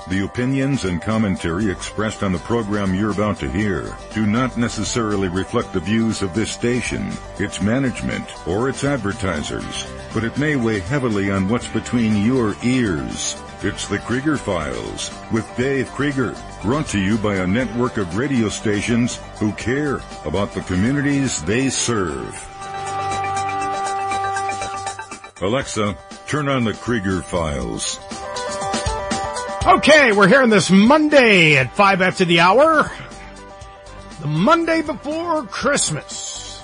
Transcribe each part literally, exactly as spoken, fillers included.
The opinions and commentary expressed on the program you're about to hear do not necessarily reflect the views of this station, its management, or its advertisers, but it may weigh heavily on what's between your ears. It's the Krieger Files with Dave Krieger, brought to you by a network of radio stations who care about the communities they serve. Alexa, turn on the Krieger Files. Okay, we're here on this Monday at five after the hour. The Monday before Christmas.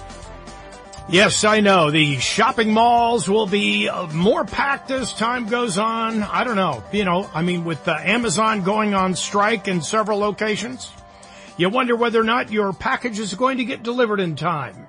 Yes, I know, the shopping malls will be more packed as time goes on. I don't know, you know, I mean, with uh, Amazon going on strike in several locations, you wonder whether or not your package is going to get delivered in time.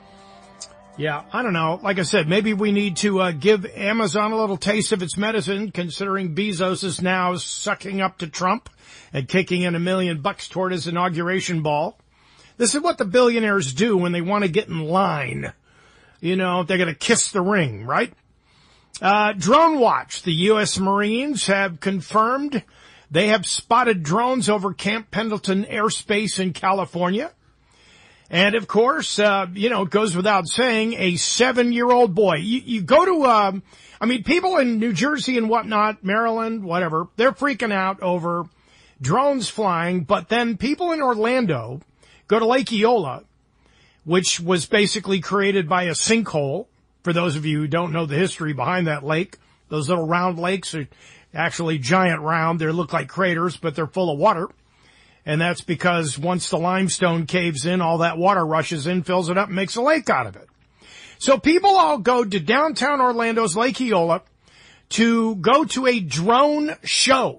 Yeah, I don't know. Like I said, maybe we need to uh, give Amazon a little taste of its medicine, considering Bezos is now sucking up to Trump and kicking in a million bucks toward his inauguration ball. This is what the billionaires do when they want to get in line. You know, they're going to kiss the ring, right? Uh, Drone Watch. The U S Marines have confirmed they have spotted drones over Camp Pendleton airspace in California. And, of course, uh, you know, it goes without saying, a seven-year-old boy. You, you go to, um, I mean, people in New Jersey and whatnot, Maryland, whatever, they're freaking out over drones flying. But then people in Orlando go to Lake Eola, which was basically created by a sinkhole. For those of you who don't know the history behind that lake, those little round lakes are actually giant round. They look like craters, but they're full of water. And that's because once the limestone caves in, all that water rushes in, fills it up, and makes a lake out of it. So people all go to downtown Orlando's Lake Eola to go to a drone show.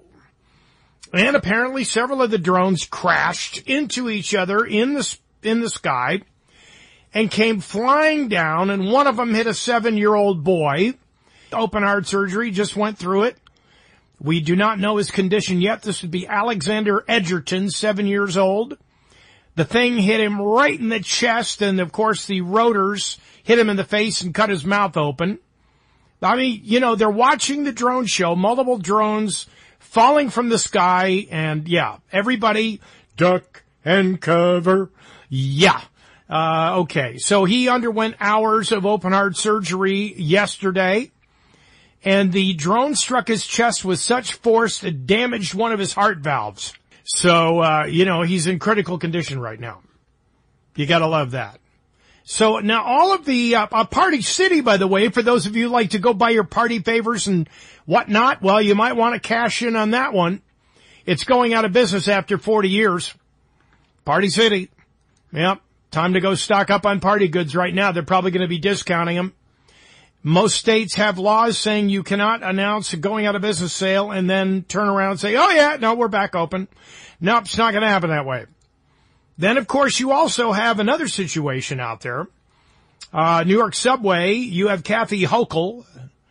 And apparently several of the drones crashed into each other in the, in the sky and came flying down, and one of them hit a seven-year-old boy. Open heart surgery, just went through it. We do not know his condition yet. This would be Alexander Edgerton, seven years old. The thing hit him right in the chest, and, of course, the rotors hit him in the face and cut his mouth open. I mean, you know, they're watching the drone show, multiple drones falling from the sky, and, yeah, everybody duck and cover. Yeah. Uh, okay, so he underwent hours of open-heart surgery yesterday. And the drone struck his chest with such force it damaged one of his heart valves. So, uh, you know, he's in critical condition right now. You gotta love that. So now all of the, uh, uh, Party City, by the way, for those of you who like to go buy your party favors and whatnot, well, you might want to cash in on that one. It's going out of business after forty years. Party City. Yep. Time to go stock up on party goods right now. They're probably going to be discounting them. Most states have laws saying you cannot announce a going out of business sale and then turn around and say, oh yeah, no, we're back open. Nope, it's not going to happen that way. Then, of course, you also have another situation out there. Uh, New York subway, you have Kathy Hochul.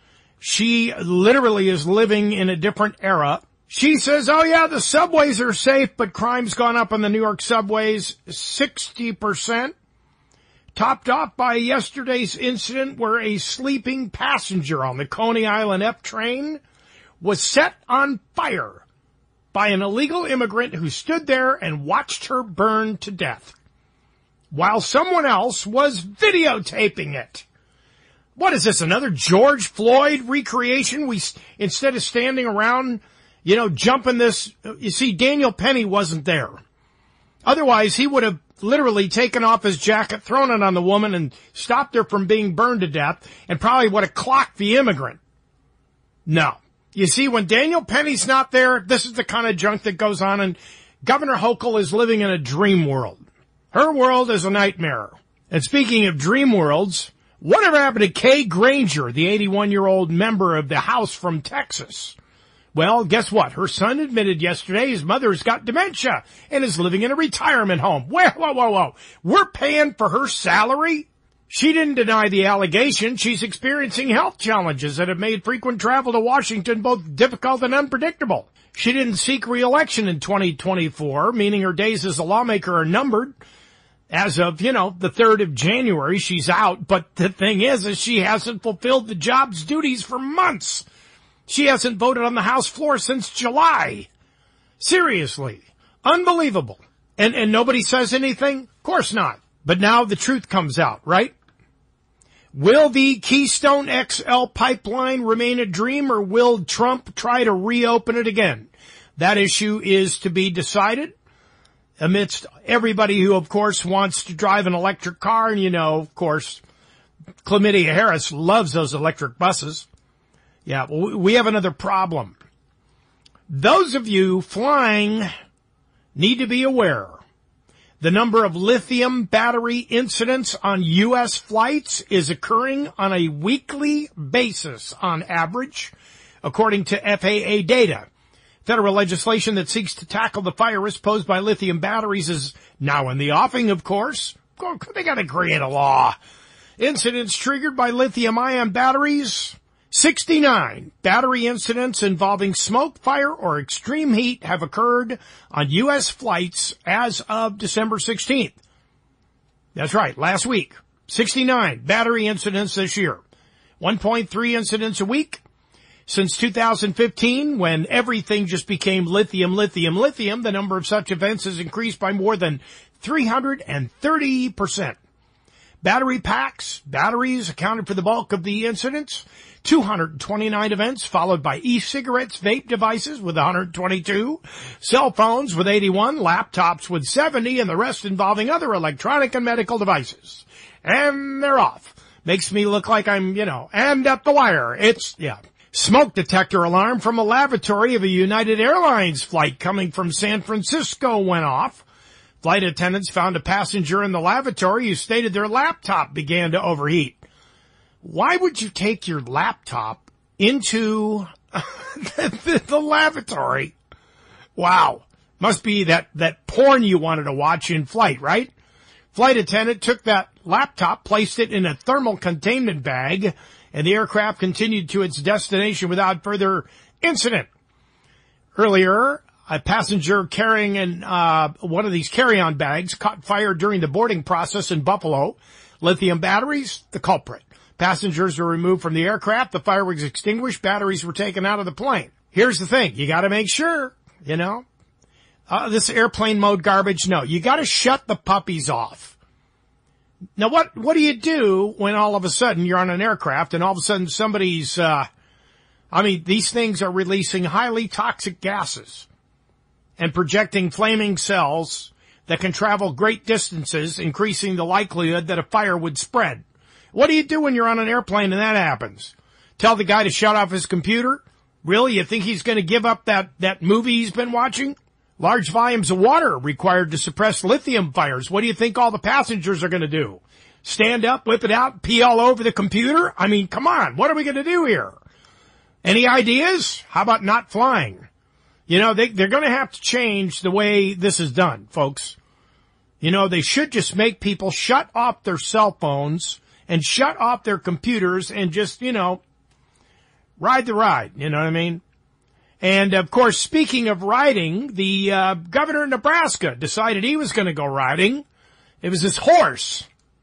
She literally is living in a different era. She says, oh yeah, the subways are safe, but crime's gone up on the New York subways sixty percent. Topped off by yesterday's incident where a sleeping passenger on the Coney Island F train was set on fire by an illegal immigrant who stood there and watched her burn to death while someone else was videotaping it. What is this, another George Floyd recreation? We, instead of standing around, you know, jumping this, you see, Daniel Penny wasn't there. Otherwise, he would have literally taken off his jacket, thrown it on the woman, and stopped her from being burned to death, and probably would have clocked the immigrant. No. You see, when Daniel Penny's not there, this is the kind of junk that goes on, and Governor Hochul is living in a dream world. Her world is a nightmare. And speaking of dream worlds, whatever happened to Kay Granger, the eighty-one-year-old member of the House from Texas? Well, guess what? Her son admitted yesterday his mother's got dementia and is living in a retirement home. Whoa, whoa, whoa, whoa. We're paying for her salary? She didn't deny the allegation. She's experiencing health challenges that have made frequent travel to Washington both difficult and unpredictable. She didn't seek re-election in twenty twenty-four, meaning her days as a lawmaker are numbered. As of, you know, the third of January, she's out. But the thing is, is she hasn't fulfilled the job's duties for months. She hasn't voted on the House floor since July. Seriously. Unbelievable. And, and nobody says anything? Of course not. But now the truth comes out, right? Will the Keystone X L pipeline remain a dream, or will Trump try to reopen it again? That issue is to be decided amidst everybody who, of course, wants to drive an electric car. And, you know, of course, Chlamydia Harris loves those electric buses. Yeah, we have another problem. Those of you flying need to be aware. The number of lithium battery incidents on U S flights is occurring on a weekly basis on average, according to F A A data. Federal legislation that seeks to tackle the fire risk posed by lithium batteries is now in the offing, of course. They got to create a law. Incidents triggered by lithium-ion batteries, sixty-nine battery incidents involving smoke, fire, or extreme heat have occurred on U S flights as of December sixteenth. That's right, last week. sixty-nine battery incidents this year. one point three incidents a week. Since two thousand fifteen, when everything just became lithium, lithium, lithium, the number of such events has increased by more than three hundred thirty percent. Battery packs, batteries accounted for the bulk of the incidents. two hundred twenty-nine events, followed by e-cigarettes, vape devices with one hundred twenty-two, cell phones with eighty-one, laptops with seventy, and the rest involving other electronic and medical devices. And they're off. Makes me look like I'm, you know, and up the wire. It's, yeah. Smoke detector alarm from a lavatory of a United Airlines flight coming from San Francisco went off. Flight attendants found a passenger in the lavatory who stated their laptop began to overheat. Why would you take your laptop into the, the, the lavatory? Wow. Must be that, that porn you wanted to watch in flight, right? Flight attendant took that laptop, placed it in a thermal containment bag, and the aircraft continued to its destination without further incident. Earlier, a passenger carrying an, uh, one of these carry-on bags caught fire during the boarding process in Buffalo. Lithium batteries, the culprit. Passengers were removed from the aircraft. The fire was extinguished. Batteries were taken out of the plane. Here's the thing. You gotta make sure, you know, uh, this airplane mode garbage. No, you gotta shut the puppies off. Now what, what do you do when all of a sudden you're on an aircraft and all of a sudden somebody's, uh, I mean, these things are releasing highly toxic gases and projecting flaming cells that can travel great distances, increasing the likelihood that a fire would spread. What do you do when you're on an airplane and that happens? Tell the guy to shut off his computer? Really? You think he's going to give up that, that movie he's been watching? Large volumes of water required to suppress lithium fires. What do you think all the passengers are going to do? Stand up, whip it out, pee all over the computer? I mean, come on. What are we going to do here? Any ideas? How about not flying? You know, they, they're going to have to change the way this is done, folks. You know, they should just make people shut off their cell phones and shut off their computers and just, you know, ride the ride. You know what I mean? And, of course, speaking of riding, the uh, governor of Nebraska decided he was going to go riding. It was his horse.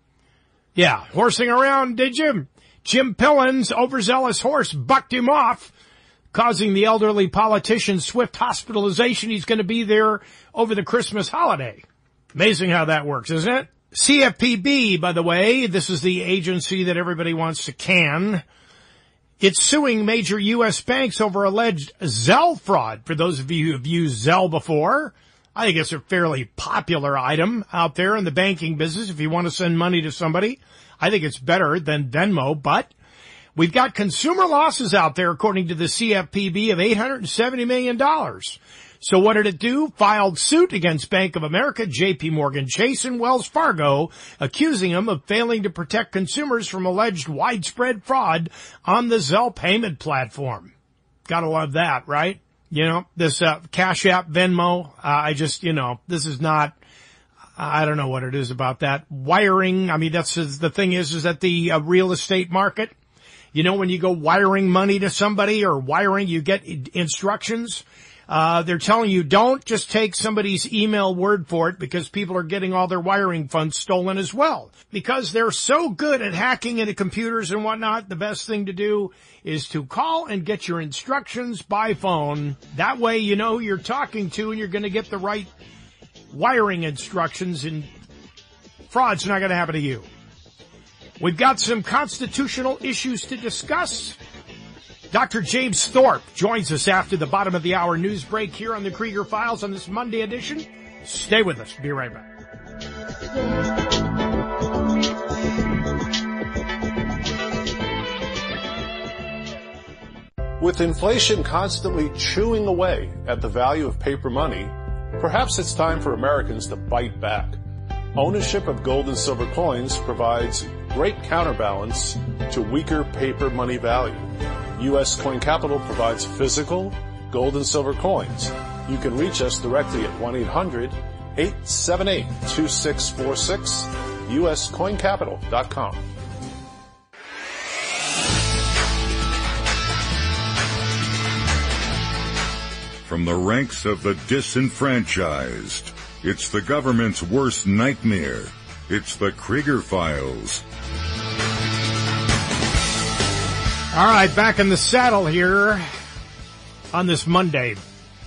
Yeah, horsing around, did you? Jim Pillen's overzealous horse bucked him off, causing the elderly politician's swift hospitalization. He's going to be there over the Christmas holiday. Amazing how that works, isn't it? C F P B, by the way, this is the agency that everybody wants to can. It's suing major U S banks over alleged Zelle fraud. For those of you who have used Zelle before, I think it's a fairly popular item out there in the banking business. If you want to send money to somebody, I think it's better than Venmo, but we've got consumer losses out there, according to the C F P B, of eight hundred seventy million dollars. So what did it do? Filed suit against Bank of America, J P Morgan Chase, and Wells Fargo, accusing them of failing to protect consumers from alleged widespread fraud on the Zelle payment platform. Gotta love that, right? You know, this uh, Cash App, Venmo, uh, I just, you know, this is not, I don't know what it is about that. Wiring, I mean, that's the thing is, is that the uh, real estate market, you know, when you go wiring money to somebody or wiring, you get instructions. Uh, they're telling you don't just take somebody's email word for it, because people are getting all their wiring funds stolen as well. Because they're so good at hacking into computers and whatnot, the best thing to do is to call and get your instructions by phone. That way you know who you're talking to and you're going to get the right wiring instructions, and fraud's not going to happen to you. We've got some constitutional issues to discuss. Doctor James Thorpe joins us after the bottom of the hour news break here on the Krieger Files on this Monday edition. Stay with us. Be right back. With inflation constantly chewing away at the value of paper money, perhaps it's time for Americans to bite back. Ownership of gold and silver coins provides great counterbalance to weaker paper money value. U S Coin Capital provides physical gold and silver coins. You can reach us directly at one eight hundred eight seven eight two six four six, U S coin capital dot com. From the ranks of the disenfranchised, it's the government's worst nightmare. It's the Krieger Files. All right, back in the saddle here on this Monday.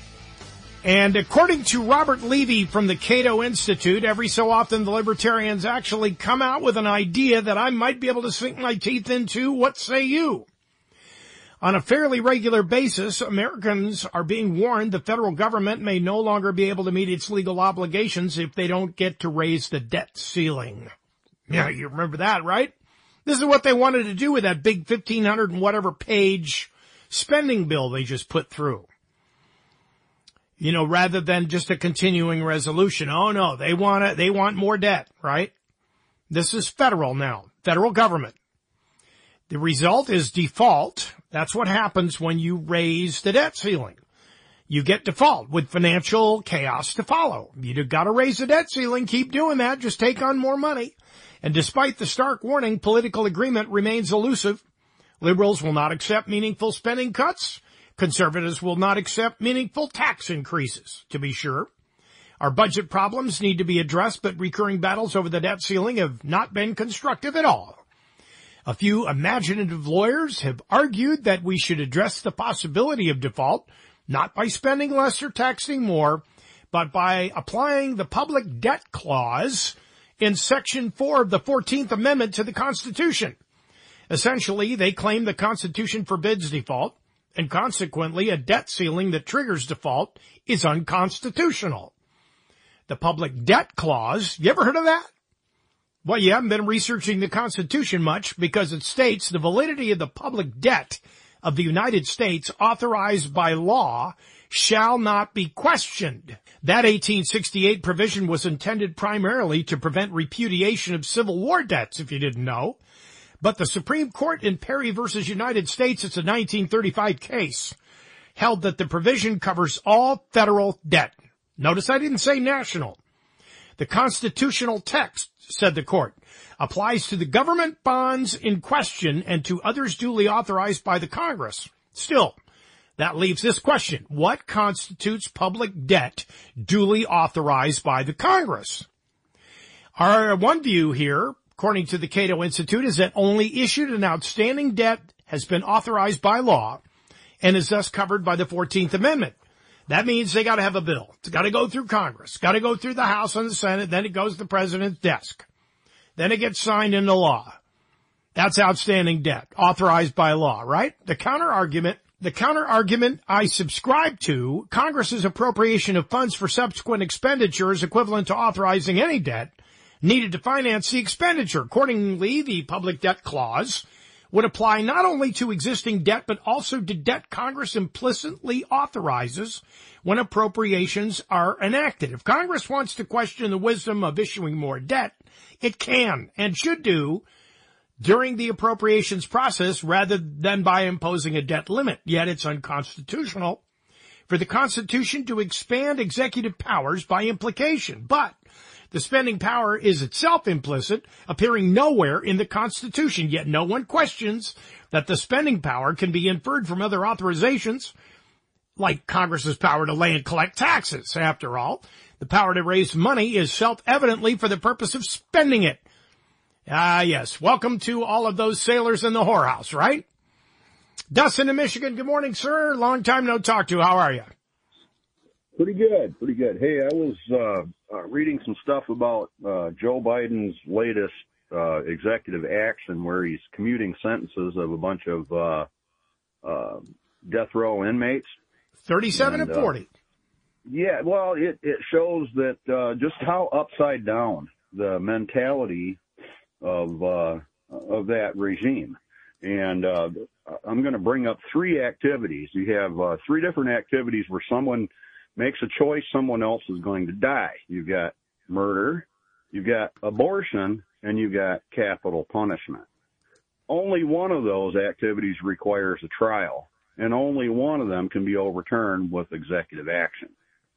And according to Robert Levy from the Cato Institute, every so often the libertarians actually come out with an idea that I might be able to sink my teeth into. What say you? On a fairly regular basis, Americans are being warned the federal government may no longer be able to meet its legal obligations if they don't get to raise the debt ceiling. Yeah, you remember that, right? This is what they wanted to do with that big fifteen hundred and whatever page spending bill they just put through. You know, rather than just a continuing resolution. Oh no, they want it, they want more debt, right? This is federal now, federal government. The result is default. That's what happens when you raise the debt ceiling. You get default with financial chaos to follow. You've got to raise the debt ceiling. Keep doing that. Just take on more money. And despite the stark warning, political agreement remains elusive. Liberals will not accept meaningful spending cuts. Conservatives will not accept meaningful tax increases, to be sure. Our budget problems need to be addressed, but recurring battles over the debt ceiling have not been constructive at all. A few imaginative lawyers have argued that we should address the possibility of default, not by spending less or taxing more, but by applying the public debt clause in Section four of the fourteenth Amendment to the Constitution. Essentially, they claim the Constitution forbids default, and consequently a debt ceiling that triggers default is unconstitutional. The public debt clause, you ever heard of that? Well, you haven't been researching the Constitution much, because it states the validity of the public debt of the United States authorized by law shall not be questioned. That eighteen sixty-eight provision was intended primarily to prevent repudiation of Civil War debts, if you didn't know. But the Supreme Court in Perry versus United States, it's a nineteen thirty-five case, held that the provision covers all federal debt. Notice I didn't say national. The constitutional text, said the court, applies to the government bonds in question and to others duly authorized by the Congress. Still, that leaves this question. What constitutes public debt duly authorized by the Congress? Our one view here, according to the Cato Institute, is that only issued and outstanding debt has been authorized by law and is thus covered by the fourteenth Amendment. That means they got to have a bill. It's got to go through Congress. Got to go through the House and the Senate. Then it goes to the president's desk. Then it gets signed into law. That's outstanding debt, authorized by law, right? The counter argument, the counter argument I subscribe to, Congress's appropriation of funds for subsequent expenditures equivalent to authorizing any debt needed to finance the expenditure. Accordingly, the public debt clause would apply not only to existing debt, but also to debt Congress implicitly authorizes when appropriations are enacted. If Congress wants to question the wisdom of issuing more debt, it can and should do during the appropriations process rather than by imposing a debt limit. Yet it's unconstitutional for the Constitution to expand executive powers by implication. But the spending power is itself implicit, appearing nowhere in the Constitution, yet no one questions that the spending power can be inferred from other authorizations like Congress's power to lay and collect taxes. After all, the power to raise money is self-evidently for the purpose of spending it. Ah, yes. Welcome to all of those sailors in the whorehouse, right? Dustin in Michigan. Good morning, sir. Long time no talk to. How are you? Pretty good. Pretty good. Hey, I was uh, uh, reading some stuff about uh, Joe Biden's latest uh, executive action where he's commuting sentences of a bunch of uh, uh, death row inmates. thirty-seven and, and forty. Uh, yeah, well, it, it shows that uh, just how upside down the mentality of uh, of that regime. And uh, I'm going to bring up three activities. You have uh, three different activities where someone makes a choice, someone else is going to die. You've got murder, you've got abortion, and you've got capital punishment. Only one of those activities requires a trial, and only one of them can be overturned with executive action.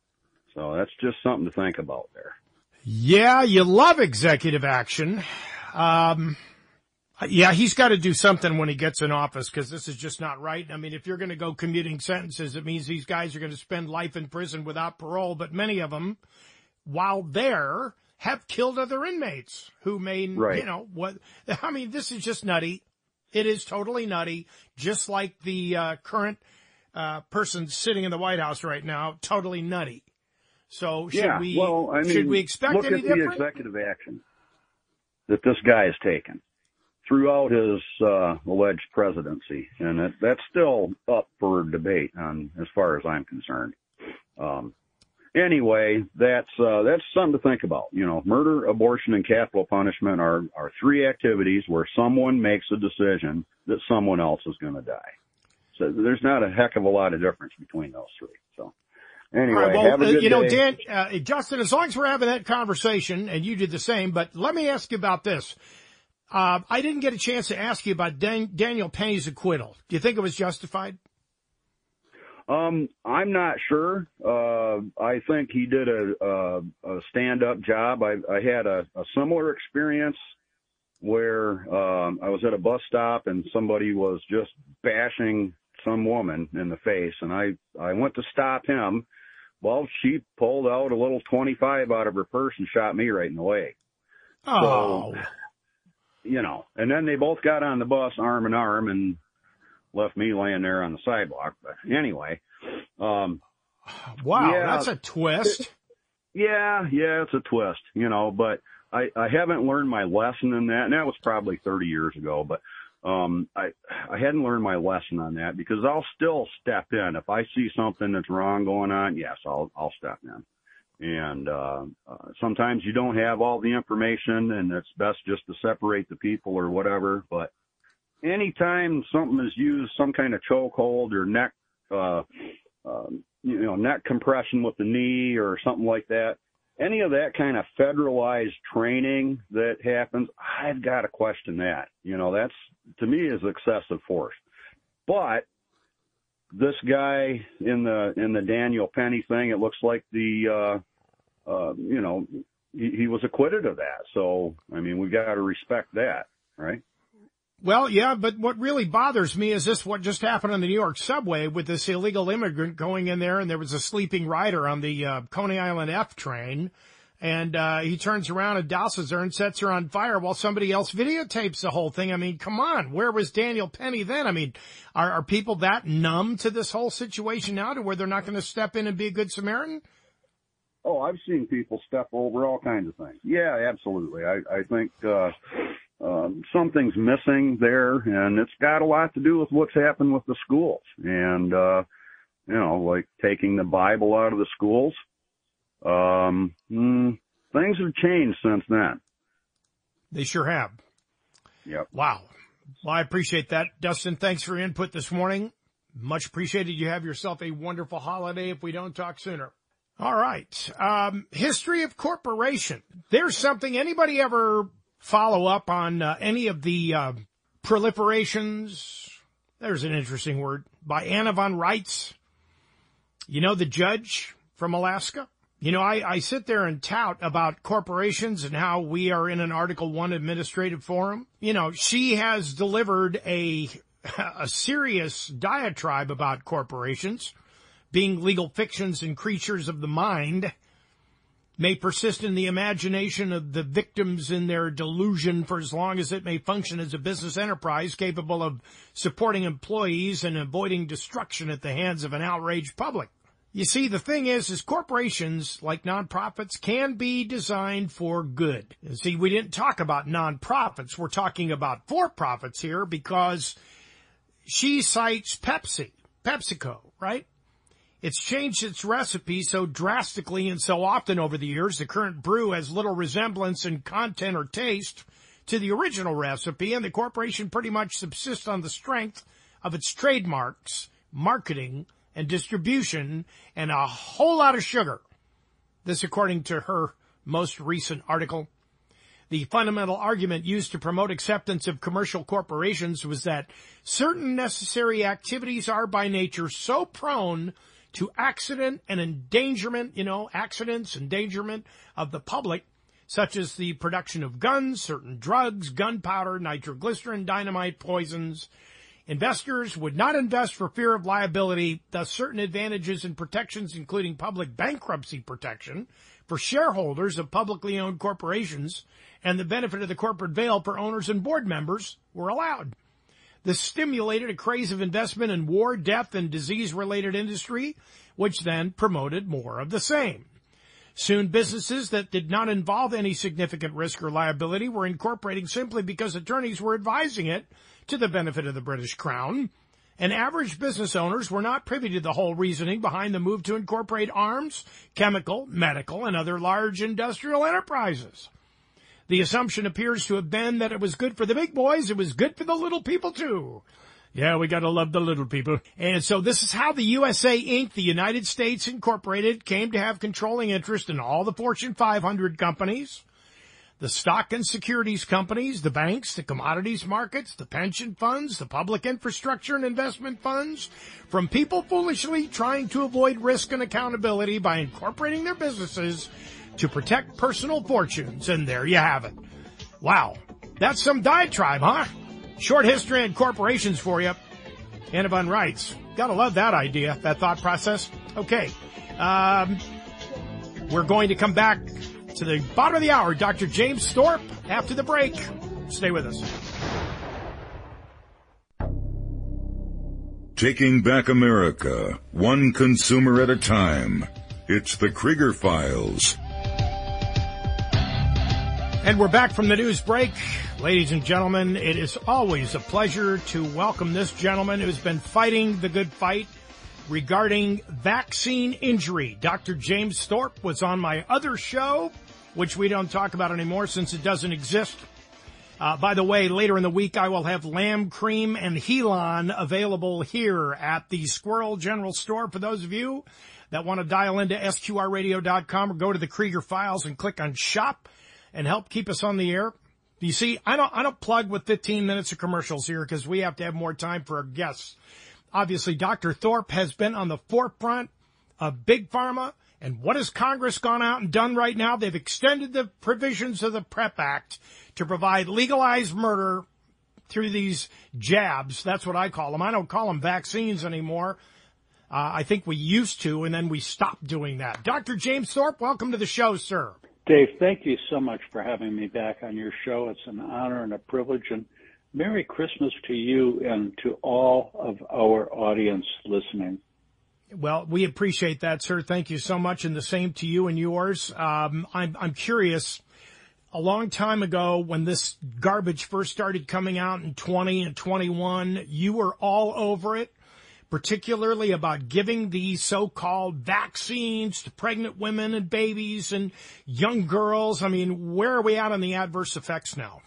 So that's just something to think about there. Yeah, you love executive action. Um, yeah, he's got to do something when he gets in office because this is just not right. I mean, if you're going to go commuting sentences, it means these guys are going to spend life in prison without parole. But many of them, while there, have killed other inmates who may, right. you know, what, I mean, this is just nutty. It is totally nutty, just like the uh, current uh, person sitting in the White House right now, totally nutty. So should yeah, we, well, I mean, should we expect look any at different? the executive action that this guy has taken throughout his uh, alleged presidency, and it, that's still up for debate on, as far as I'm concerned. Um, anyway, that's uh, that's something to think about. You know, murder, abortion, and capital punishment are, are three activities where someone makes a decision that someone else is going to die. So there's not a heck of a lot of difference between those three. So. Anyway, right, well, have a good you know, day. Dan, uh, Justin, as long as we're having that conversation, and you did the same, but let me ask you about this. Uh, I didn't get a chance to ask you about Dan- Daniel Penny's acquittal. Do you think it was justified? Um, I'm not sure. Uh, I think he did a, a, a stand-up job. I, I had a, a similar experience where um, I was at a bus stop and somebody was just bashing some woman in the face, and I, I went to stop him. Well, she pulled out a little twenty-five out of her purse and shot me right in the leg. Oh. So, you know, and then they both got on the bus arm in arm and left me laying there on the sidewalk. But anyway. Um, wow, yeah, that's a twist. It, yeah, yeah, it's a twist, you know, but I, I haven't learned my lesson in that. And that was probably thirty years ago, but um, I, I hadn't learned my lesson on that because I'll still step in. If I see something that's wrong going on, yes, I'll, I'll step in. And, uh, uh, sometimes you don't have all the information and it's best just to separate the people or whatever. But anytime something is used, some kind of chokehold or neck, uh, um, you know, neck compression with the knee or something like that, any of that kind of federalized training that happens, I've got to question that. You know, that's, to me, is excessive force. But this guy in the in the Daniel Penny thing, it looks like the, uh, uh, you know, he, he was acquitted of that. So, I mean, we got to respect that, right? Well, yeah, but what really bothers me is this, what just happened on the New York subway with this illegal immigrant going in there, and there was a sleeping rider on the uh, Coney Island F train, and uh he turns around and douses her and sets her on fire while somebody else videotapes the whole thing. I mean, come on, where was Daniel Penny then? I mean, are, are people that numb to this whole situation now to where they're not going to step in and be a good Samaritan? Oh, I've seen people step over all kinds of things. Yeah, absolutely. I, I think uh Um, something's missing there, and it's got a lot to do with what's happened with the schools. And, uh, you know, like taking the Bible out of the schools. Um, mm, things have changed since then. They sure have. Yep. Wow. Well, I appreciate that. Dustin, thanks for your input this morning. Much appreciated. You have yourself a wonderful holiday if we don't talk sooner. All right. Um, history of corporation. There's something anybody ever follow up on uh, any of the uh, proliferations, there's an interesting word, by Anna von Reitz, you know, the judge from Alaska? You know, I, I sit there and tout about corporations and how we are in an Article One administrative forum. You know, she has delivered a a serious diatribe about corporations being legal fictions and creatures of the mind, may persist in the imagination of the victims in their delusion for as long as it may function as a business enterprise capable of supporting employees and avoiding destruction at the hands of an outraged public. You see, the thing is, is corporations, like nonprofits, can be designed for good. You see, we didn't talk about nonprofits. We're talking about for-profits here because she cites Pepsi, PepsiCo, right? It's changed its recipe so drastically and so often over the years, the current brew has little resemblance in content or taste to the original recipe, and the corporation pretty much subsists on the strength of its trademarks, marketing, and distribution, and a whole lot of sugar. This according to her most recent article. The fundamental argument used to promote acceptance of commercial corporations was that certain necessary activities are by nature so prone to accident and endangerment, you know, accidents, endangerment of the public, such as the production of guns, certain drugs, gunpowder, nitroglycerin, dynamite, poisons. Investors would not invest for fear of liability, thus certain advantages and protections, including public bankruptcy protection for shareholders of publicly owned corporations and the benefit of the corporate veil for owners and board members, were allowed. This stimulated a craze of investment in war, death, and disease-related industry, which then promoted more of the same. Soon, businesses that did not involve any significant risk or liability were incorporating simply because attorneys were advising it to the benefit of the British Crown, and average business owners were not privy to the whole reasoning behind the move to incorporate arms, chemical, medical, and other large industrial enterprises. The assumption appears to have been that it was good for the big boys, it was good for the little people too. Yeah, we gotta love the little people. And so this is how the U S A Incorporated, the United States Incorporated, came to have controlling interest in all the Fortune five hundred companies, the stock and securities companies, the banks, the commodities markets, the pension funds, the public infrastructure and investment funds, from people foolishly trying to avoid risk and accountability by incorporating their businesses to protect personal fortunes. And there you have it. Wow. That's some diatribe, huh? Short history and corporations for you. Anna Von Reitz. Gotta love that idea, that thought process. Okay. Um, we're going to come back to the bottom of the hour. Doctor James Thorpe after the break. Stay with us. Taking back America, one consumer at a time. It's the Krieger Files. And we're back from the news break. Ladies and gentlemen, it is always a pleasure to welcome this gentleman who's been fighting the good fight regarding vaccine injury. Doctor James Thorpe was on my other show, which we don't talk about anymore since it doesn't exist. Uh, by the way, later in the week, I will have lamb cream and Helon available here at the Squirrel General Store. For those of you that want to dial into S Q R radio dot com or go to the Krieger Files and click on shop and help keep us on the air. You see, I don't, I don't plug with fifteen minutes of commercials here because we have to have more time for our guests. Obviously, Doctor Thorpe has been on the forefront of Big Pharma. And what has Congress gone out and done right now? They've extended the provisions of the PrEP Act to provide legalized murder through these jabs. That's what I call them. I don't call them vaccines anymore. Uh, I think we used to, and then we stopped doing that. Doctor James Thorpe, welcome to the show, sir. Dave, thank you so much for having me back on your show. It's an honor and a privilege. And Merry Christmas to you and to all of our audience listening. Well, we appreciate that, sir. Thank you so much, and the same to you and yours. Um, I'm, I'm curious. A long time ago, when this garbage first started coming out in twenty and twenty-one, you were all over it, particularly about giving these so-called vaccines to pregnant women and babies and young girls. I mean, where are we at on the adverse effects now?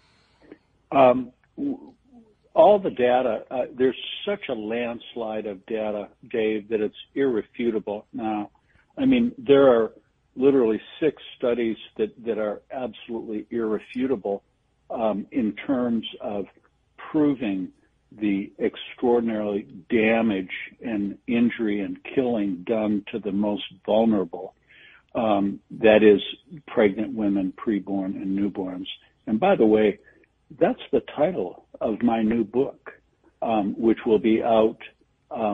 Um, all the data, uh, there's such a landslide of data, Dave, that it's irrefutable now. I mean, there are literally six studies that, that are absolutely irrefutable um, in terms of proving the extraordinary damage and injury and killing done to the most vulnerable, um, that is pregnant women, preborn, and newborns. And by the way, that's the title of my new book, um, which will be out um,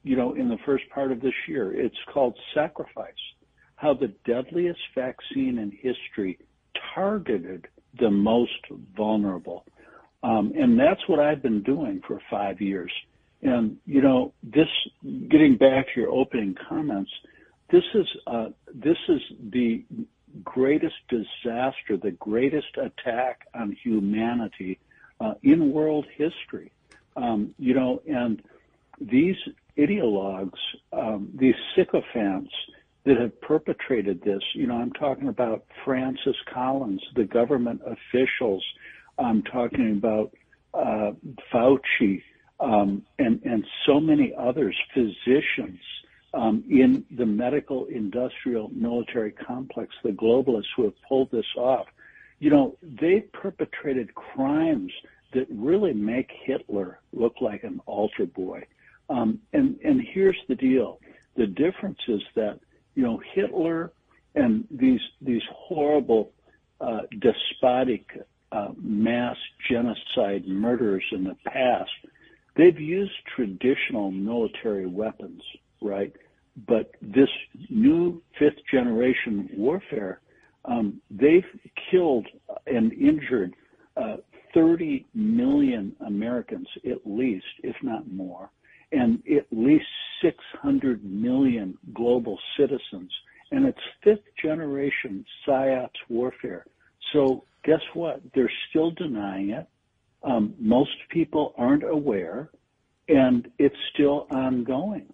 you know, in the first part of this year. It's called Sacrifice, how the deadliest vaccine in history targeted the most vulnerable. Um, and that's what I've been doing for five years. And, you know, this, getting back to your opening comments, this is, uh, this is the greatest disaster, the greatest attack on humanity, uh, in world history. Um, you know, and these ideologues, um, these sycophants that have perpetrated this, you know, I'm talking about Francis Collins, the government officials, I'm talking about, uh, Fauci, Um, and, and so many others, physicians um, in the medical, industrial, military complex, the globalists who have pulled this off. You know, they've perpetrated crimes that really make Hitler look like an altar boy. Um, and, and here's the deal. The difference is that, you know, Hitler and these, these horrible, uh, despotic, uh, mass genocide murderers in the past, they've used traditional military weapons, right? But this new fifth generation warfare, um, they've killed and injured uh, thirty million Americans at least, if not more, and at least six hundred million global citizens. And it's fifth generation PSYOPs warfare. So guess what? They're still denying it. Um, most people aren't aware, and it's still ongoing.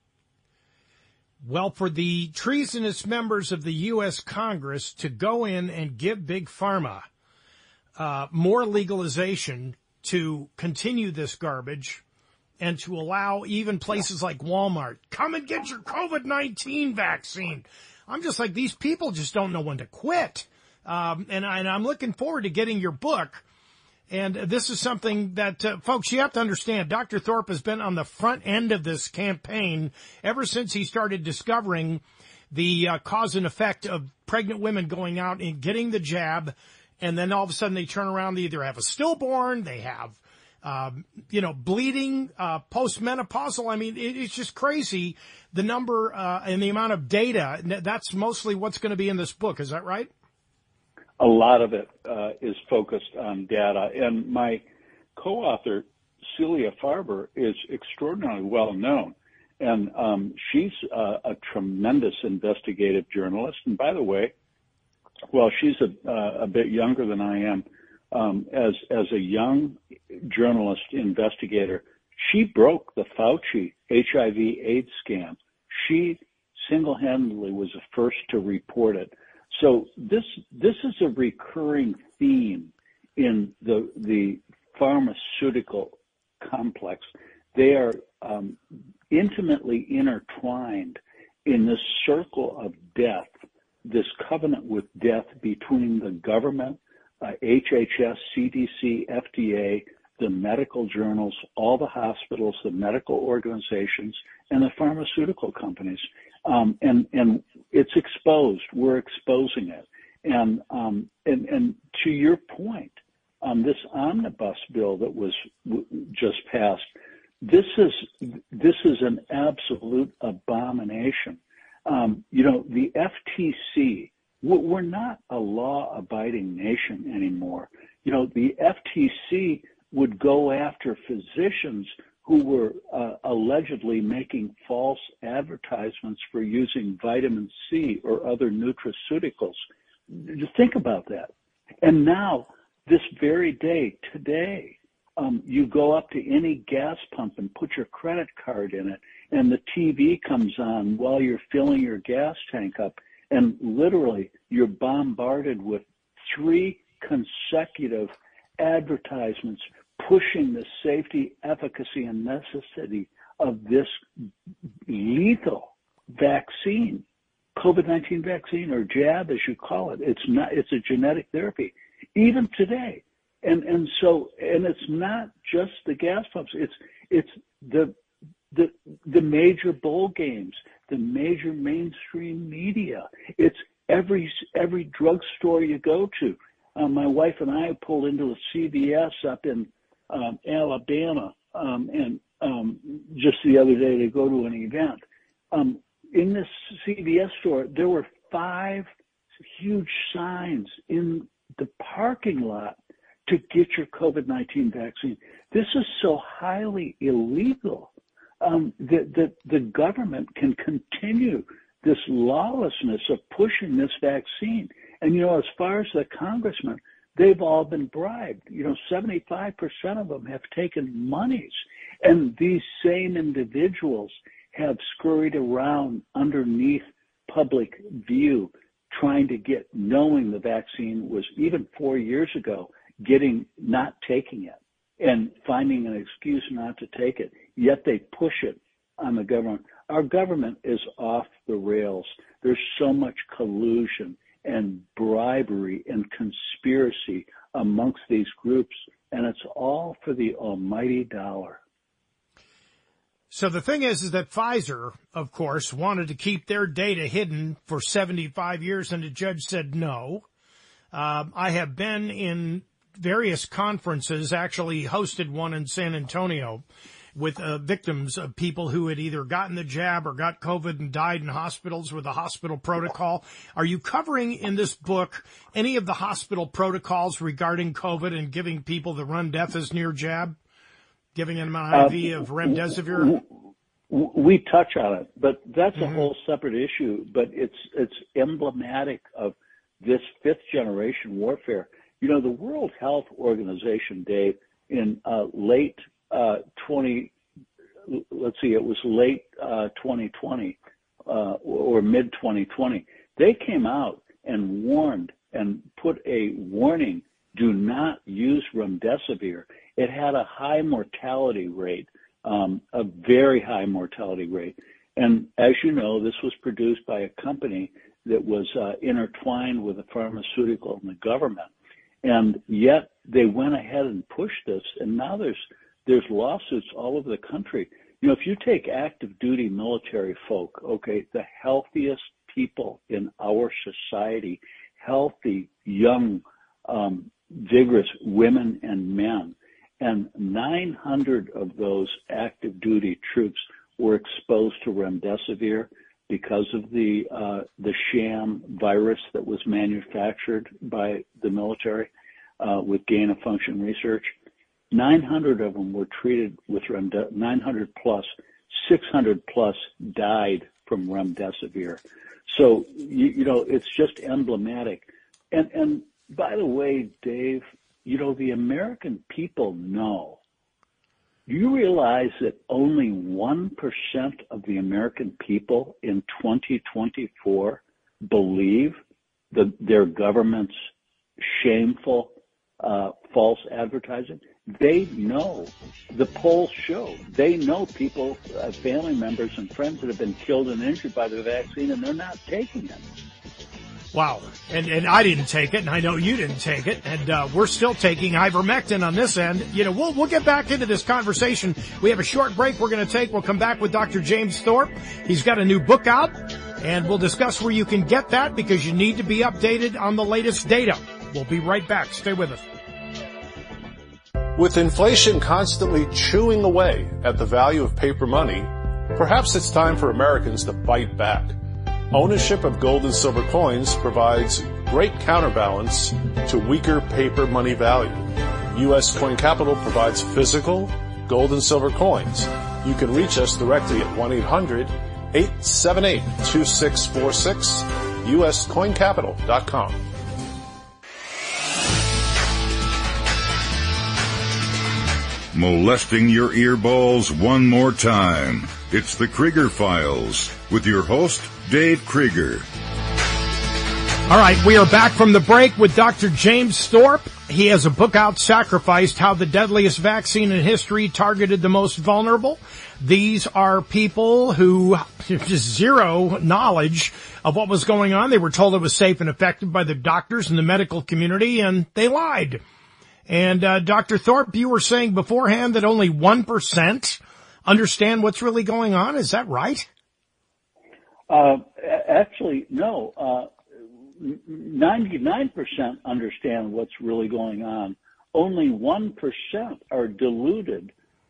Well, for the treasonous members of the U S Congress to go in and give Big Pharma uh, more legalization to continue this garbage and to allow even places like Walmart, come and get your COVID nineteen vaccine. I'm just like, these people just don't know when to quit. Um, and, I, and I'm looking forward to getting your book. And this is something that, uh, folks, you have to understand. Doctor Thorpe has been on the front end of this campaign ever since he started discovering the uh, cause and effect of pregnant women going out and getting the jab. And then all of a sudden they turn around, they either have a stillborn, they have, um, you know, bleeding, uh, postmenopausal. I mean, it, it's just crazy, the number uh, and the amount of data. That's mostly what's going to be in this book. Is that right? A lot of it uh, is focused on data. And my co-author, Celia Farber, is extraordinarily well known. And um, she's uh, a tremendous investigative journalist. And by the way, well, she's a, uh, a bit younger than I am. Um, as, as a young journalist investigator, she broke the Fauci H I V AIDS scam. She single-handedly was the first to report it. So this this is a recurring theme in the the pharmaceutical complex. They are um, intimately intertwined in this circle of death, this covenant with death between the government, uh, H H S, C D C, F D A, the medical journals, all the hospitals, the medical organizations, and the pharmaceutical companies. Um, and, and it's exposed. We're exposing it. And, um, and, and to your point, um, this omnibus bill that was w- just passed, this is, this is an absolute abomination. Um, you know, the F T C, we're not a law-abiding nation anymore. You know, the F T C would go after physicians who were uh, allegedly making false advertisements for using vitamin C or other nutraceuticals. Just think about that. And now, this very day, today, um, you go up to any gas pump and put your credit card in it, and the T V comes on while you're filling your gas tank up, and literally you're bombarded with three consecutive advertisements pushing the safety, efficacy, and necessity of this lethal vaccine, COVID nineteen vaccine, or jab as you call it. It's not, it's a genetic therapy, even today. And, and so, and it's not just the gas pumps. It's, it's the, the, the major bowl games, the major mainstream media. It's every, every drugstore you go to. Um, my wife and I pulled into a C V S up in um, Alabama, um, and um, just the other day to go to an event. Um, in this C V S store, there were five huge signs in the parking lot to get your COVID nineteen vaccine. This is so highly illegal um, that, that the government can continue this lawlessness of pushing this vaccine. And, you know, as far as the congressmen, they've all been bribed. You know, seventy-five percent of them have taken monies. And these same individuals have scurried around underneath public view trying to get, knowing the vaccine was, even four years ago, getting, not taking it and finding an excuse not to take it, yet they push it on the government. Our government is off the rails. There's so much collusion and bribery and conspiracy amongst these groups, and it's all for the almighty dollar. So the thing is, is that Pfizer, of course, wanted to keep their data hidden for seventy-five years, and the judge said no. Um, I have been in various conferences, actually hosted one in San Antonio, with uh, victims of people who had either gotten the jab or got COVID and died in hospitals with a hospital protocol. Are you covering in this book any of the hospital protocols regarding COVID and giving people the remdesivir jab, giving them an I V uh, of remdesivir? We touch on it, but that's mm-hmm. a whole separate issue. But it's it's emblematic of this fifth generation warfare. You know, the World Health Organization, Dave, in uh, late uh, twenty, let's see, it was late uh, twenty twenty uh, or mid twenty twenty. They came out and warned and put a warning: do not use remdesivir. It had a high mortality rate, um, a very high mortality rate. And as you know, this was produced by a company that was uh, intertwined with the pharmaceutical and the government. And yet they went ahead and pushed this, and now there's there's lawsuits all over the country. You know, if you take active duty military folk, okay, the healthiest people in our society, healthy, young, um, vigorous women and men, and nine hundred of those active duty troops were exposed to remdesivir because of the uh, the sham virus that was manufactured by the military uh, with gain-of-function research. nine hundred of them were treated with remdesivir, nine hundred plus, six hundred plus died from remdesivir. So, you, you know, it's just emblematic. And, and by the way, Dave, you know, the American people know. Do you realize that only one percent of the American people in twenty twenty-four believe the, their government's shameful, uh, false advertising? They know. The polls show. They know people, uh, family members and friends that have been killed and injured by the vaccine, and they're not taking it. Wow. And, and I didn't take it, and I know you didn't take it, and uh, we're still taking ivermectin on this end. You know, we'll, we'll get back into this conversation. We have a short break we're going to take. We'll come back with Doctor James Thorpe. He's got a new book out, and we'll discuss where you can get that because you need to be updated on the latest data. We'll be right back. Stay with us. With inflation constantly chewing away at the value of paper money, perhaps it's time for Americans to bite back. Ownership of gold and silver coins provides great counterbalance to weaker paper money value. U S Coin Capital provides physical gold and silver coins. You can reach us directly at one eight hundred eight seven eight two six four six, U S coin capital dot com. Molesting your earballs one more time. It's the Krieger Files with your host, Dave Krieger. All right, we are back from the break with Doctor James Thorpe. He has a book out, Sacrificed, How the Deadliest Vaccine in History Targeted the Most Vulnerable. These are people who have just zero knowledge of what was going on. They were told it was safe and effective by the doctors and the medical community, and they lied. And uh, Doctor Thorpe, you were saying beforehand that only one percent understand what's really going on. Is that right? Uh, actually, no. Uh, ninety-nine percent understand what's really going on. Only one percent are deluded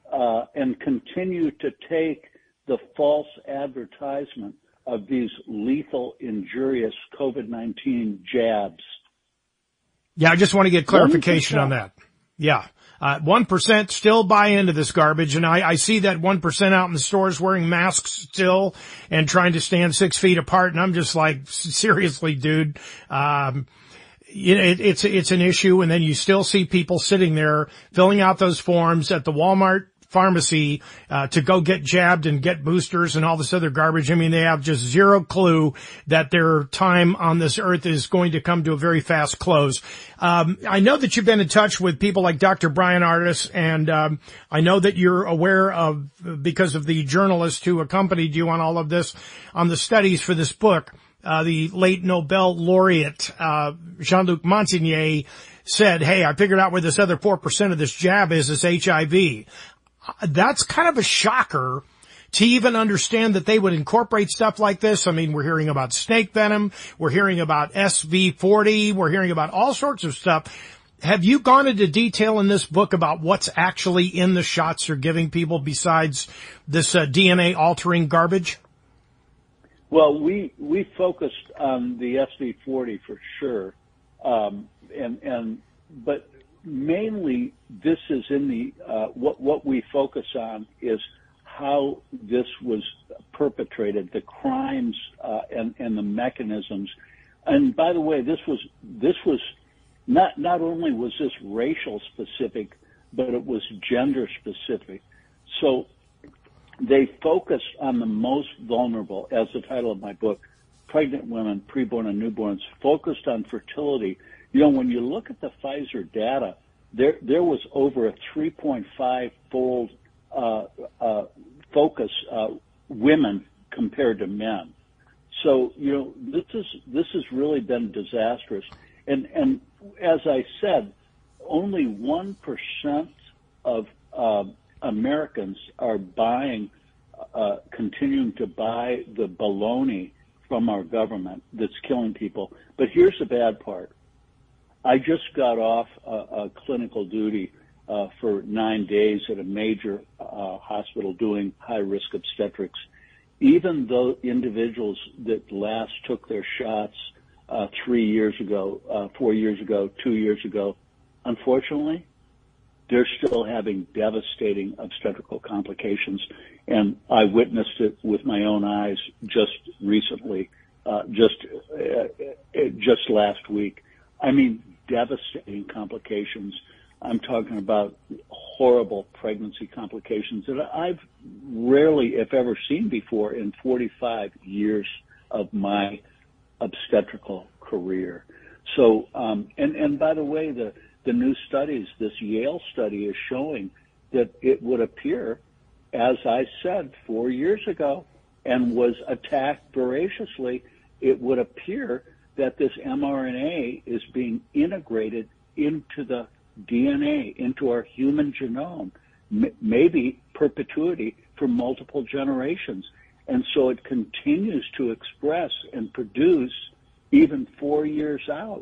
uh, and continue to take the false advertisement of these lethal, injurious COVID nineteen jabs. Yeah, I just want to get clarification on that. Yeah. Uh, one percent still buy into this garbage, and I, I see that one percent out in the stores wearing masks still and trying to stand six feet apart, and I'm just like, seriously, dude, um, it, it's, it's an issue, and then you still see people sitting there filling out those forms at the Walmart pharmacy, uh, to go get jabbed and get boosters and all this other garbage. I mean, they have just zero clue that their time on this earth is going to come to a very fast close. Um, I know that you've been in touch with people like Doctor Bryan Ardis, and, um, I know that you're aware of, because of the journalist who accompanied you on all of this, on the studies for this book, uh, the late Nobel laureate, uh, Jean-Luc Montagnier said, hey, I figured out where this other four percent of this jab is, it's H I V. That's kind of a shocker to even understand that they would incorporate stuff like this. I mean, we're hearing about snake venom. We're hearing about S V forty. We're hearing about all sorts of stuff. Have you gone into detail in this book about what's actually in the shots you're giving people besides this uh, D N A altering garbage? Well, we, we focused on the S V forty for sure. Um, and, and, but mainly, this is in the, uh, what, what we focus on is how this was perpetrated, the crimes, uh, and, and the mechanisms. And by the way, this was, this was not, not only was this racial specific, but it was gender specific. So they focused on the most vulnerable, as the title of my book, Pregnant Women, Preborn and Newborns, focused on fertility. You know, when you look at the Pfizer data, there there was over a three point five fold uh, uh, focus uh, women compared to men. So you know this is this has really been disastrous. And and as I said, only one percent of uh, Americans are buying, uh, continuing to buy the baloney from our government that's killing people. But here's the bad part. I just got off a, a clinical duty uh, for nine days at a major uh, hospital doing high-risk obstetrics. Even though individuals that last took their shots uh, three years ago, uh, four years ago, two years ago, unfortunately, they're still having devastating obstetrical complications. And I witnessed it with my own eyes just recently, uh, just uh, just last week. I mean, devastating complications. I'm talking about horrible pregnancy complications that I've rarely, if ever, seen before in forty-five years of my obstetrical career. So, um, and, and by the way, the, the new studies, this Yale study is showing that it would appear, as I said four years ago, and was attacked voraciously, it would appear that this mRNA is being integrated into the D N A, into our human genome, m- maybe perpetuity for multiple generations. And so it continues to express and produce even four years out.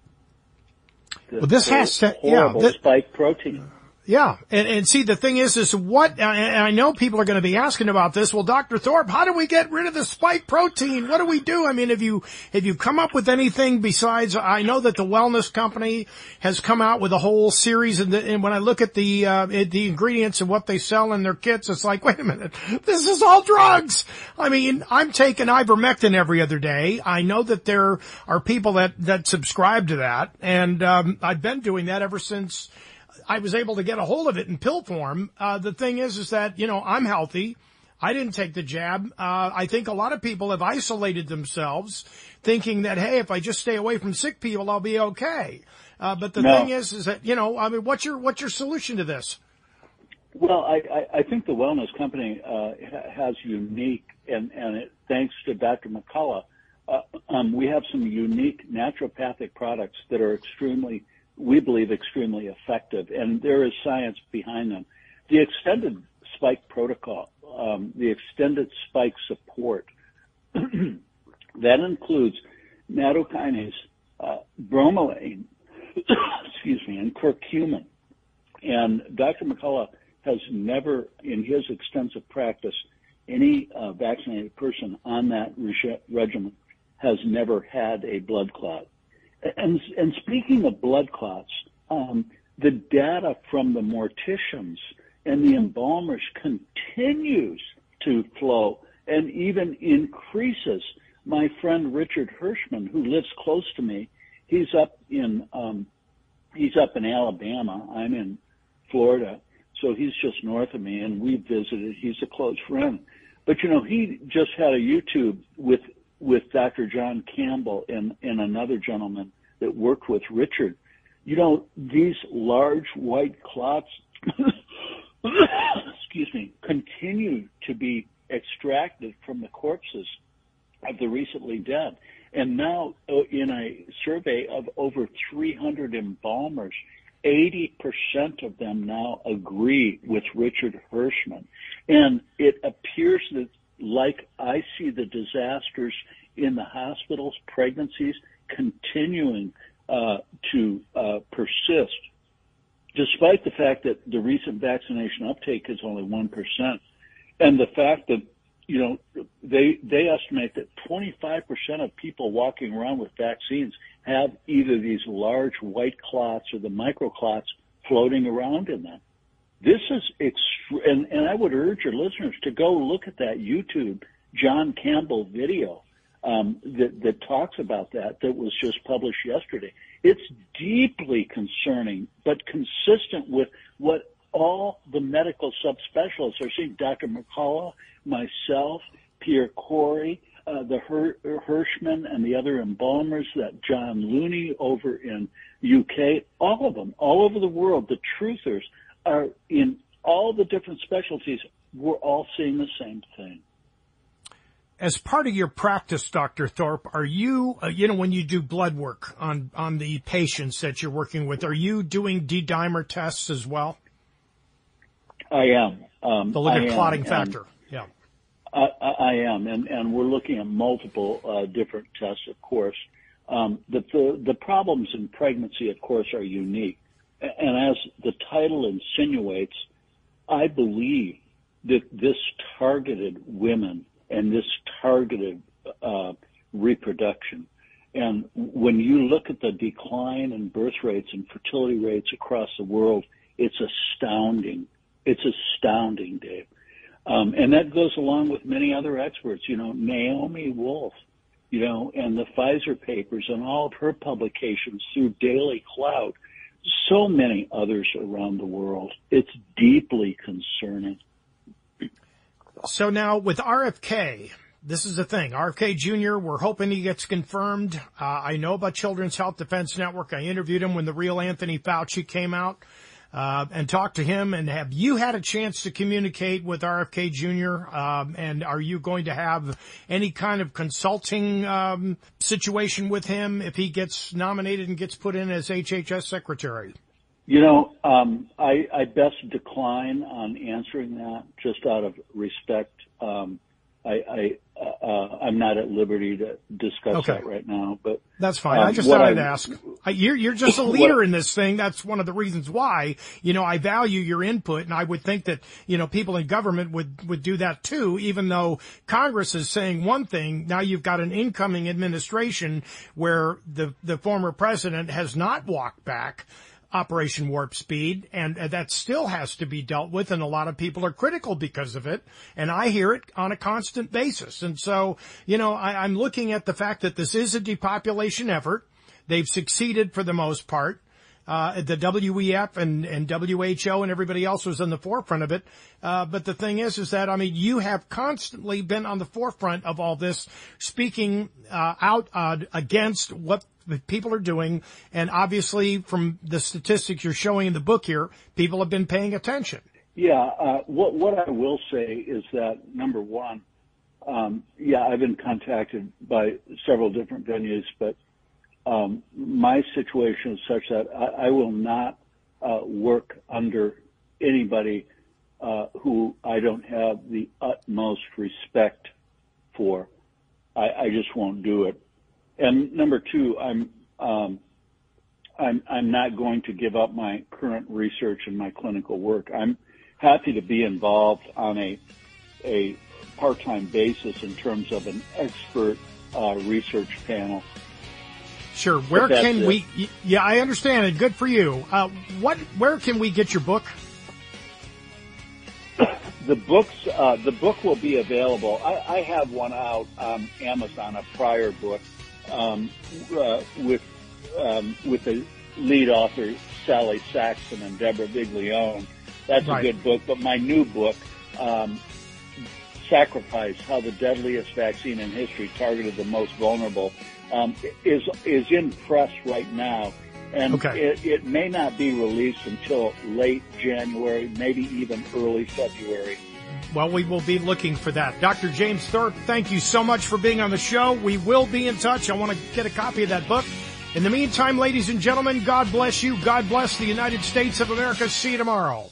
Well, this has to, horrible yeah, this, spike protein. Yeah, and, and see, the thing is, is what, and I know people are going to be asking about this. Well, Doctor Thorpe, how do we get rid of the spike protein? What do we do? I mean, have you, have you come up with anything besides, I know that the wellness company has come out with a whole series, and, the, and when I look at the, uh, the ingredients and what they sell in their kits, it's like, wait a minute, this is all drugs. I mean, I'm taking ivermectin every other day. I know that there are people that, that subscribe to that, and, um, I've been doing that ever since I was able to get a hold of it in pill form. Uh, the thing is, is that, you know, I'm healthy. I didn't take the jab. Uh, I think a lot of people have isolated themselves thinking that, hey, if I just stay away from sick people, I'll be okay. Uh, but the no. thing is, is that, you know, I mean, what's your, what's your solution to this? Well, I, I, I think the wellness company, uh, has unique, and, and it, thanks to Doctor McCullough, uh, um, we have some unique naturopathic products that are extremely, we believe, extremely effective, and there is science behind them. The extended spike protocol, um, the extended spike support, that includes nattokinase, uh, bromelain, excuse me, and curcumin. And Doctor McCullough has never, in his extensive practice, any uh, vaccinated person on that reg- regimen has never had a blood clot. And, and speaking of blood clots, um, the data from the morticians and the embalmers continues to flow and even increases. My friend Richard Hirschman, who lives close to me, he's up in um, he's up in Alabama. I'm in Florida, so he's just north of me, and we visited. He's a close friend. But, you know, he just had a YouTube with with Doctor John Campbell and, and another gentleman that worked with Richard. You know, these large white clots, excuse me, continue to be extracted from the corpses of the recently dead. And now, in a survey of over three hundred embalmers, eighty percent of them now agree with Richard Hirschman. And it appears that, like I see the disasters in the hospitals, pregnancies continuing uh, to uh, persist, despite the fact that the recent vaccination uptake is only one percent. And the fact that, you know, they they estimate that twenty-five percent of people walking around with vaccines have either these large white clots or the microclots floating around in them. This is, ext- and, and I would urge your listeners to go look at that YouTube John Campbell video um, that, that talks about that, that was just published yesterday. It's deeply concerning, but consistent with what all the medical subspecialists are seeing. Doctor McCullough, myself, Pierre Corey, uh, the Her- Hirschman and the other embalmers, that John Looney over in U K, all of them, all over the world, the truthers are in all the different specialties. We're all seeing the same thing. As part of your practice, Doctor Thorpe, are you, uh, you know, when you do blood work on, on the patients that you're working with, are you doing D-dimer tests as well? I am. Um, to look at I clotting am, factor. Yeah. I, I am, and, and we're looking at multiple uh, different tests, of course. Um, the, the, the problems in pregnancy, of course, are unique. And as the title insinuates, I believe that this targeted women and this targeted uh, reproduction. And when you look at the decline in birth rates and fertility rates across the world, it's astounding. It's astounding, Dave. Um, and that goes along with many other experts, you know, Naomi Wolf, you know, and the Pfizer papers and all of her publications through Daily Cloud, so many others around the world. It's deeply concerning. So now with R F K, this is the thing. R F K Junior, we're hoping he gets confirmed. Uh, I know about Children's Health Defense Network. I interviewed him when the real Anthony Fauci came out. Uh, and talk to him. And have you had a chance to communicate with R F K Junior? Um, and are you going to have any kind of consulting um, situation with him if he gets nominated and gets put in as H H S secretary? You know, um, I, I best decline on answering that just out of respect. Um, I, I uh, I'm not at liberty to discuss okay. that right now, but that's fine. Um, I just thought I'd I, ask. I, you're you're just a leader what, in this thing. That's one of the reasons why. You know, I value your input, and I would think that you know people in government would would do that too. Even though Congress is saying one thing, now you've got an incoming administration where the the former president has not walked back Operation Warp Speed, and uh, that still has to be dealt with, and a lot of people are critical because of it, and I hear it on a constant basis. And so, you know, I, I'm looking at the fact that this is a depopulation effort. They've succeeded for the most part. Uh, the W E F and, and W H O and everybody else was in the forefront of it. Uh, but the thing is, is that, I mean, you have constantly been on the forefront of all this, speaking uh, out uh, against what people are doing. And obviously, from the statistics you're showing in the book here, people have been paying attention. Yeah. Uh, what, what I will say is that, number one, um, yeah, I've been contacted by several different venues, but Um, my situation is such that I, I will not uh, work under anybody uh, who I don't have the utmost respect for. I, I just won't do it. And number two, I'm um, I'm I'm not going to give up my current research and my clinical work. I'm happy to be involved on a a part-time basis in terms of an expert uh, research panel. Sure. Where can it. we? Yeah, I understand it. Good for you. Uh, what? Where can we get your book? The books, uh, the book will be available. I, I have one out on Amazon, a prior book, um, uh, with um, with the lead author Sally Saxon and Deborah Viglione. That's right. a good book. But my new book, um, Sacrifice: How the Deadliest Vaccine in History Targeted the Most Vulnerable, um, is is in press right now. And okay. it, it may not be released until late January, maybe even early February. Well, we will be looking for that. Doctor James Thorpe, thank you so much for being on the show. We will be in touch. I want to get a copy of that book. In the meantime, ladies and gentlemen, God bless you. God bless the United States of America. See you tomorrow.